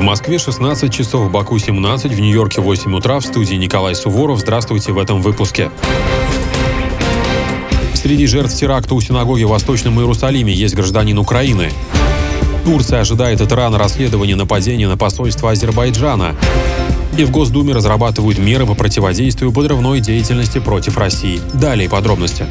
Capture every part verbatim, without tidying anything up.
Москве шестнадцать часов, в Баку семнадцать, в Нью-Йорке восемь утра. В студии Николай Суворов. Здравствуйте в этом выпуске. Среди жертв теракта у синагоги в Восточном Иерусалиме есть гражданин Украины. Турция ожидает от Ирана расследования нападения на посольство Азербайджана. И в Госдуме разрабатывают меры по противодействию подрывной деятельности против России. Далее подробности.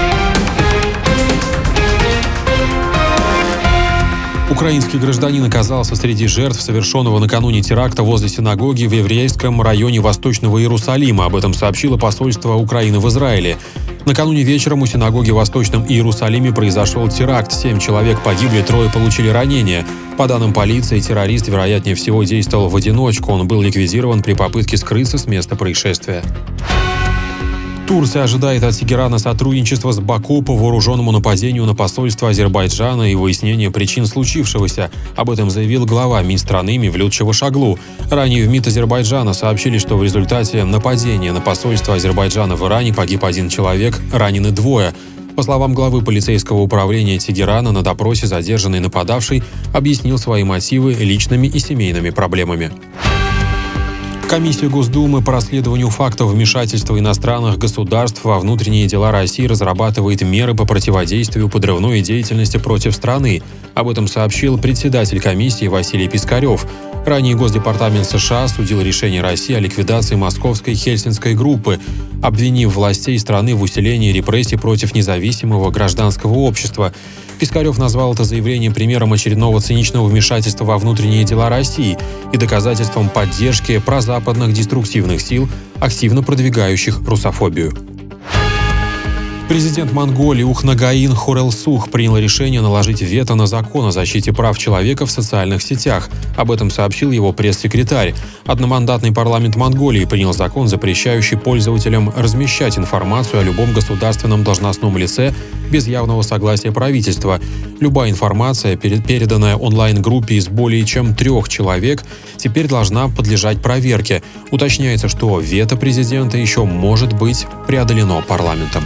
Украинский гражданин оказался среди жертв совершенного накануне теракта возле синагоги в еврейском районе Восточного Иерусалима. Об этом сообщило посольство Украины в Израиле. Накануне вечером у синагоги в Восточном Иерусалиме произошел теракт. Семь человек погибли, трое получили ранения. По данным полиции, террорист, вероятнее всего, действовал в одиночку. Он был ликвидирован при попытке скрыться с места происшествия. Турция ожидает от Тегерана сотрудничества с Баку по вооруженному нападению на посольство Азербайджана и выяснения причин случившегося. Об этом заявил глава Минстраны Мевлют Чавушоглу. Ранее в МИД Азербайджана сообщили, что в результате нападения на посольство Азербайджана в Иране погиб один человек, ранены двое. По словам главы полицейского управления Тегерана, на допросе задержанный нападавший объяснил свои мотивы личными и семейными проблемами. Комиссия Госдумы по расследованию фактов вмешательства иностранных государств во внутренние дела России разрабатывает меры по противодействию подрывной деятельности против страны. Об этом сообщил председатель комиссии Василий Пискарев. Ранее Госдепартамент США судил решение России о ликвидации московской Хельсинской группы, обвинив властей страны в усилении репрессий против независимого гражданского общества. Пискарев назвал это заявление примером очередного циничного вмешательства во внутренние дела России и доказательством поддержки прозападных деструктивных сил, активно продвигающих русофобию. Президент Монголии Ухнагаин Хурэлсух принял решение наложить вето на закон о защите прав человека в социальных сетях. Об этом сообщил его пресс-секретарь. Одномандатный парламент Монголии принял закон, запрещающий пользователям размещать информацию о любом государственном должностном лице без явного согласия правительства. Любая информация, переданная онлайн-группе из более чем трех человек, теперь должна подлежать проверке. Уточняется, что вето президента еще может быть преодолено парламентом.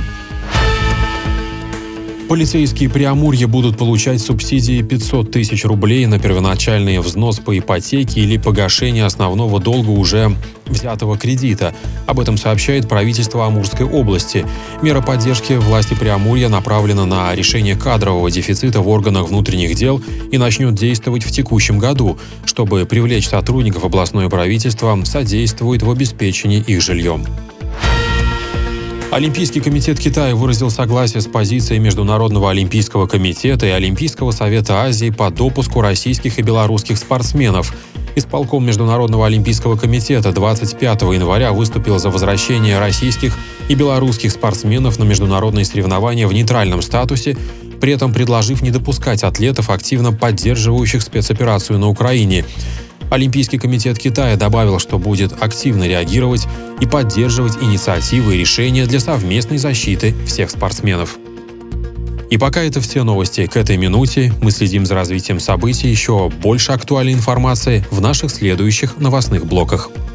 Полицейские Преамурья будут получать субсидии пятьсот тысяч рублей на первоначальный взнос по ипотеке или погашение основного долга уже взятого кредита. Об этом сообщает правительство Амурской области. Мера поддержки власти Преамурья направлена на решение кадрового дефицита в органах внутренних дел и начнет действовать в текущем году. Чтобы привлечь сотрудников, областное правительство содействует в обеспечении их жильем. Олимпийский комитет Китая выразил согласие с позицией Международного олимпийского комитета и Олимпийского совета Азии по допуску российских и белорусских спортсменов. Исполком Международного олимпийского комитета двадцать пятого января выступил за возвращение российских и белорусских спортсменов на международные соревнования в нейтральном статусе, при этом предложив не допускать атлетов, активно поддерживающих спецоперацию на Украине. Олимпийский комитет Китая добавил, что будет активно реагировать и поддерживать инициативы и решения для совместной защиты всех спортсменов. И пока это все новости к этой минуте. Мы следим за развитием событий. Еще больше актуальной информации в наших следующих новостных блоках.